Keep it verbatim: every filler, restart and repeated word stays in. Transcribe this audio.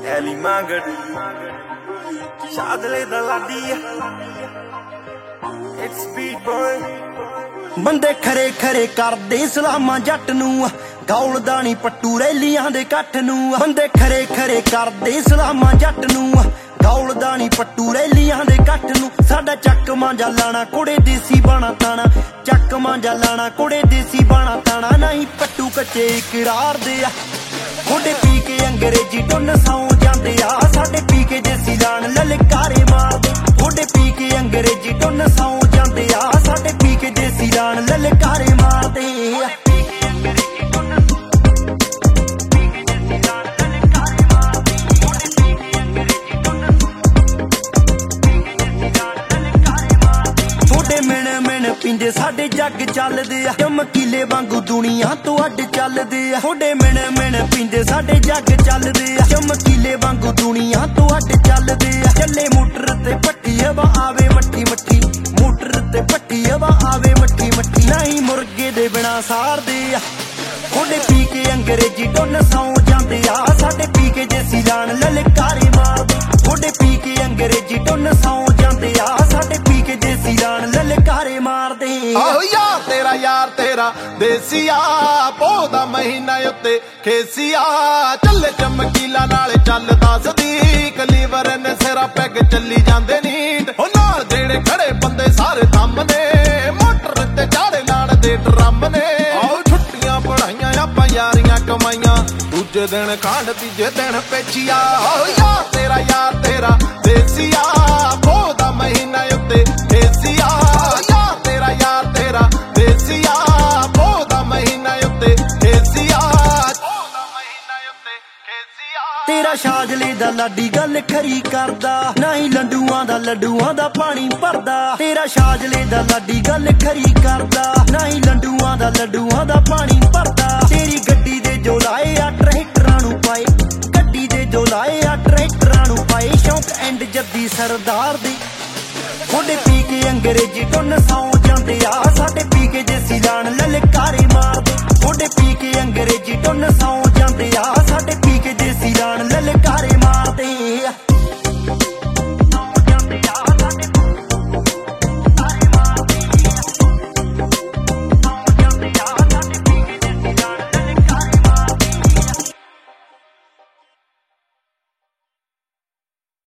ally ਮੰਗੜ ਸ਼ਾਦਲੇ ਦਾ ਲਾਡੀ ਇਟਸ ਬੀਟ ਬॉय ਬੰਦੇ ਖਰੇ ਖਰੇ ਕਰਦੇ ਸਲਾਮਾਂ ਜੱਟ ਨੂੰ ਗੌਲਦਾ ਨੀ ਪੱਟੂ ਰੈਲੀਆਂ ਦੇ ਇਕੱਠ ਨੂੰ ਬੰਦੇ ਖਰੇ ਖਰੇ ਕਰਦੇ ਸਲਾਮਾਂ ਜੱਟ ਨੂੰ ਗੌਲਦਾ ਨੀ ਪੱਟੂ ਰੈਲੀਆਂ ਦੇ ਇਕੱਠ ਨੂੰ ਸਾਡਾ ਚੱਕ ਮਾਂਜਾ ਲਾਣਾ ਕੁੜੇ ਦੇਸੀ ਬਾਣਾ ਤਾਣਾ ਚੱਕ ਮਾਂਜਾ ਲਾਣਾ ਕੁੜੇ ਦੇਸੀ ਬਾਣਾ ਤਾਣਾ ਨਹੀਂ ਪੱਟੂ ਕੱਚੇ ਇਕਰਾਰ ਦੇ ਆ ਮੁੰਡੇ ਪੀ ਕੇ ਅੰਗਰੇਜ਼ੀ ਟੁੰਨ ਸੌਂ ਜਾਂਦੇ ਆ ਸਾਡੇ ਪੀ ਕੇ ਦੇਸੀ ਲਾਣ ਲਲਕਾਰੇ ਮਾਰਦੇ ਮੁੰਡੇ ਪੀ ਕੇ ਅੰਗਰੇਜ਼ੀ ਟੁੰਨ ਸੌਂ ਜਾਂਦੇ ਆ ਸਾਡੇ ਪੀ ਕੇ ਦੇਸੀ ਲਾਣ ਲਲਕਾਰੇ ਮਾਰਦੇ ਪਿੰਦੇ ਸਾਡੇ ਜੱਗ ਚੱਲਦੇ ਆ ਚਮਕੀਲੇ ਵਾਂਗੂ ਦੁਨੀਆ ਤੋਂ ਅੱਡ ਚੱਲਦੇ ਆ ਥੋੜੇ ਮਿਣ ਮਿਣ ਪਿੰਦੇ ਸਾਡੇ ਜੱਗ ਚੱਲਦੇ ਆ ਚਮਕੀਲੇ ਵਾਂਗੂ ਦੁਨੀਆ ਤੋਂ ਅੱਡ ਚੱਲਦੇ ਆ ਚੱਲੇ ਮੋਟਰ ਤੇ ਪੱਟੀ ਹਵਾ ਆਵੇ ਮੱਠੀ ਮੱਠੀ ਮੋਟਰ ਤੇ ਪੱਟੀ ਹਵਾ ਆਵੇ ਮੱਠੀ ਮੱਠੀ ਨਹੀਂ ਮੁਰਗੇ ਦੇ ਬਿਨਾ ਸਾਰਦੇ ਆ ਥੋੜੇ ਪੀ ਕੇ ਅੰਗਰੇਜ਼ੀ ਟੁੰਨ ਸੌਂ ਜਾਂਦੇ ਆ ਸਾਡੇ ਪੀ ਕੇ ਦੇਸੀ ਲਾਣ ਲਲਕਾਰੇ ਮਾਰਦੇ ਥੋੜੇ ਪੀ ਕੇ ਅੰਗਰੇਜ਼ੀ ਟੁੰਨ ਸੌਂ ਜਾਂਦੇ ਆ ਸਾਡੇ ਪੀ ਕੇ ਦੇਸੀ ਲਾਣ ਲਲਕਾਰੇ ਮਾਰਦੇ ਆਹੋ ਯਾਰ ਤੇਰਾ ਯਾਰ ਤੇਰਾ ਦੇਸੀਆ ਪੋਹ ਦਾ ਮਹੀਨਾ ਉੱਤੇ ਖੇਸੀਆ ਚੱਲੇ ਚਮਕੀਲਾ ਨਾਲ ਚੱਲਦਾ ਸਦੀਕ ਲੀਵਰ ਨੇ ਸਿਰਾ ਪੈਗ ਚੱਲੀ ਜਾਂਦੇ ਨੀਂਦ ਉਹ ਨਾਲ ਜਿਹੜੇ ਖੜੇ ਬੰਦੇ ਸਾਰੇ ਥੰਮ ਨੇ ਮੋਟਰ ਤੇ ਚਾੜੇ ਲਾਣ ਦੇ ਡਰਮ ਨੇ ਆਹੋ ਛੁੱਟੀਆਂ ਪੜਾਈਆਂ ਆਪਾਂ ਯਾਰੀਆਂ ਕਮਾਈਆਂ ਦੂਜੇ ਦਿਨ ਖਾਂਡ ਤੀਜੇ ਦਿਨ ਪੇਚੀਆ ਆਹੋ ਯਾਰ ਤੇਰਾ ਯਾਰ ਤੇਰਾ ਦੇਸੀਆ ਪੋਹ ਦਾ ਮਹੀਨਾ ਉੱਤੇ ਖੇਸੀਆ ਤੇਰਾ ਸ਼ਾਜਲੇ ਦਾ ਲਾਡੀ ਗੱਲ ਖਰੀ ਕਰਦਾ ਨਹੀਂ ਲੰਡੂਆਂ ਦਾ ਲੱਡੂਆਂ ਦਾ ਪਾਣੀ ਭਰਦਾ ਤੇਰਾ ਸ਼ਾਜਲੇ ਦਾ ਲਾਡੀ ਗੱਲ ਖਰੀ ਕਰਦਾ ਨਹੀਂ ਲੰਡੂਆਂ ਦਾ ਲੱਡੂਆਂ ਦਾ ਪਾਣੀ ਭਰਦਾ ਤੇਰੀ ਗੱਡੀ ਦੇ ਜੋ ਲਾਏ ਆ ਟਰੈਕਟਰਾਂ ਨੂੰ ਪਾਏ ਗੱਡੀ ਦੇ ਜੋ ਲਾਏ ਆ ਟਰੈਕਟਰਾਂ ਨੂੰ ਪਾਏ ਸ਼ੌਂਕ ਐਂਡ ਜੱਦੀ ਸਰਦਾਰ ਦੀ ਮੁੰਡੇ ਪੀ ਕੇ ਅੰਗਰੇਜ਼ੀ ਟੁੰਨ ਸੌਂ ਜਾਂਦੇ ਆ ਸਾਡੇ ਪੀ ਕੇ ਦੇਸੀ ਲਾਣ ਲਲਕਾਰੇ